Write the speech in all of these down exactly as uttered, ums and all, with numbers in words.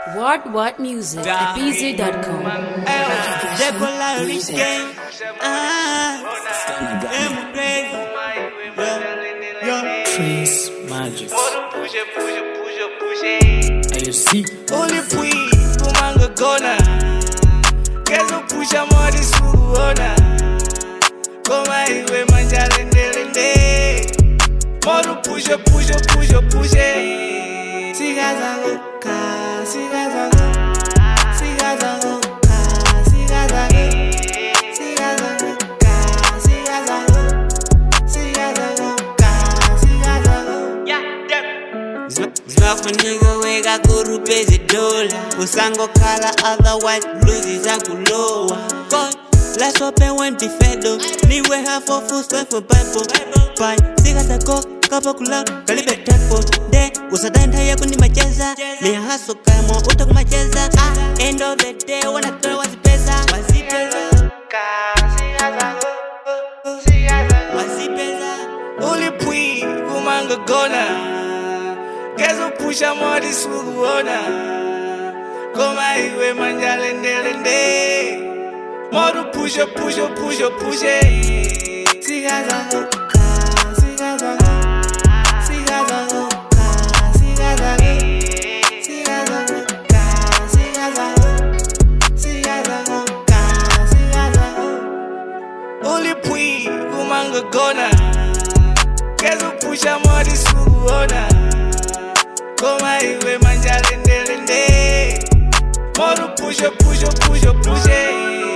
What What Music at B Z dot com. Prince Magic. Aí sim. Only pui kumanga gona. Kezo pusha mori suona. Koma iwe manja lende lende. Moru pusha pusha pusha pusha. Siga zango ka, siga zango, siga zango ka, siga zango, siga zango ka, siga zango, siga zango ka, siga zango. Yeah, yeah. Zwafu nigga wega kuru pezi dola. Usango kala otherwise blues za kulowa. God, let's open when defendo. Niwe hafo full stuff for Bible. Bye, siga zako kapa kula kalibe tempo. De usadanda yako ni macheza. Mia haso kama uta kumacheza. Ah, end of the day wanatoa wazipeza. Wazipeza ka siga zango, siga zango. Wazipeza ulipui kumanga gona. Kezo pusha mori suona. Koma iwe manja lende lende. Moru pusha pusha pusha pusha. Siga zango ka, siga zango, siga zango ka, siga zango, siga zango ka, siga zango, siga zango ka, siga zango. Ulipui kumanga gona. Kezo pusha mori suona. Koma iwe manja lende lende. Moru pusha pusha pusha pusha.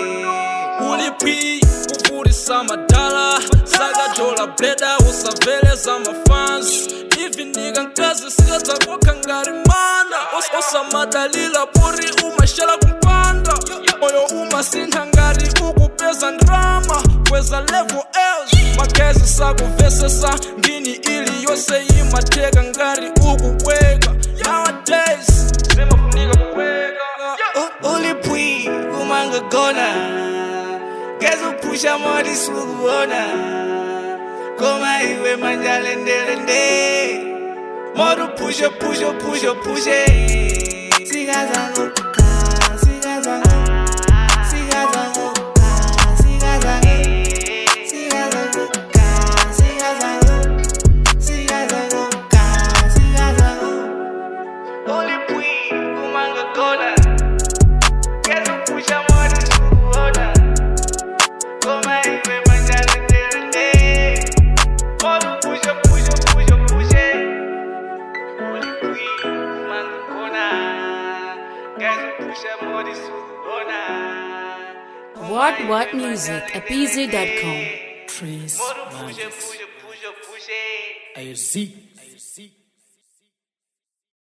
Ulipui uvurisa madala. Saga jola bleda usavele za mafans. Hivi niga nkazi sigata kwa ngari mana. Os osa madalila puri umashala kumpanda. Oyo uma sinhangari ukupeza ndrama. Kweza level else makezi sagu vesesa. Ngini ili yose imatega ngari ukuweka. Nowadays sema funiga kuweka. Ulipui kumanga gona. Kezo pusha mori suona. Koma iwe manja lende lende. Moru pusha pusha pusha pusha. Siga zango ka, siga zango, siga zango ka, siga zango, siga zango ka, siga zango, siga zango ka, siga zango. Ulipui kumanga gona. Kezo pusha mori suona. Koma iwe manja lende lende. Moru pusha pusha pusha pusha. Ulipui kumanga gona. Kezo pusha mori suona. What What Music at B Z dot com. Prince Moru pusha Magic. pusha pusha pusha. Aí sim.